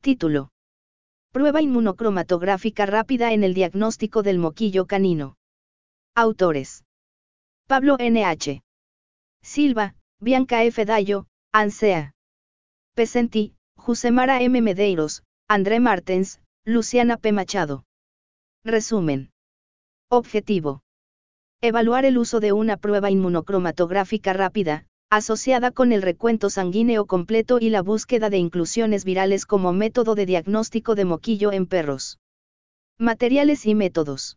Título. Prueba inmunocromatográfica rápida en el diagnóstico del moquillo canino. Autores. Pablo N.H. Silva, Bianca F. Dallo, Ansea Pesenti, Jusemara M. Medeiros, André Martens, Luciana P. Machado. Resumen. Objetivo. Evaluar el uso de una prueba inmunocromatográfica rápida, asociada con el recuento sanguíneo completo y la búsqueda de inclusiones virales como método de diagnóstico de moquillo en perros. Materiales y métodos.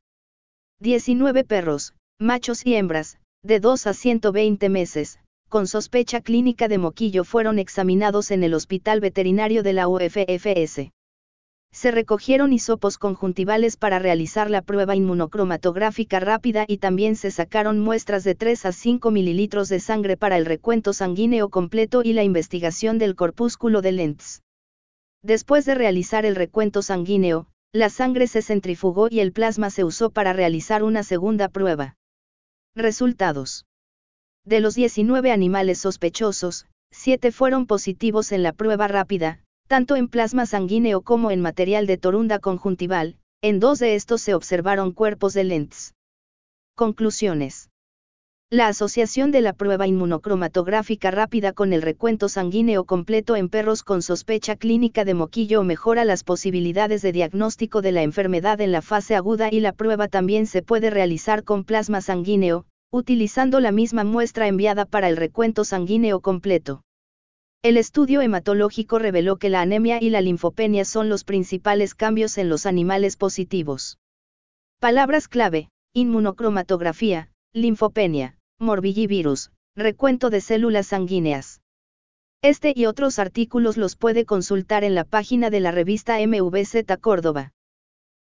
19 perros, machos y hembras, de 2 a 120 meses, con sospecha clínica de moquillo fueron examinados en el Hospital Veterinario de la UFFS. Se recogieron hisopos conjuntivales para realizar la prueba inmunocromatográfica rápida y también se sacaron muestras de 3 a 5 mililitros de sangre para el recuento sanguíneo completo y la investigación del corpúsculo de Lenz. Después de realizar el recuento sanguíneo, la sangre se centrifugó y el plasma se usó para realizar una segunda prueba. Resultados. De los 19 animales sospechosos, 7 fueron positivos en la prueba rápida, tanto en plasma sanguíneo como en material de torunda conjuntival. En 2 de estos se observaron cuerpos de Lenz. Conclusiones. La asociación de la prueba inmunocromatográfica rápida con el recuento sanguíneo completo en perros con sospecha clínica de moquillo mejora las posibilidades de diagnóstico de la enfermedad en la fase aguda y la prueba también se puede realizar con plasma sanguíneo, utilizando la misma muestra enviada para el recuento sanguíneo completo. El estudio hematológico reveló que la anemia y la linfopenia son los principales cambios en los animales positivos. Palabras clave: inmunocromatografía, linfopenia, morbillivirus, recuento de células sanguíneas. Este y otros artículos los puede consultar en la página de la revista MVZ Córdoba.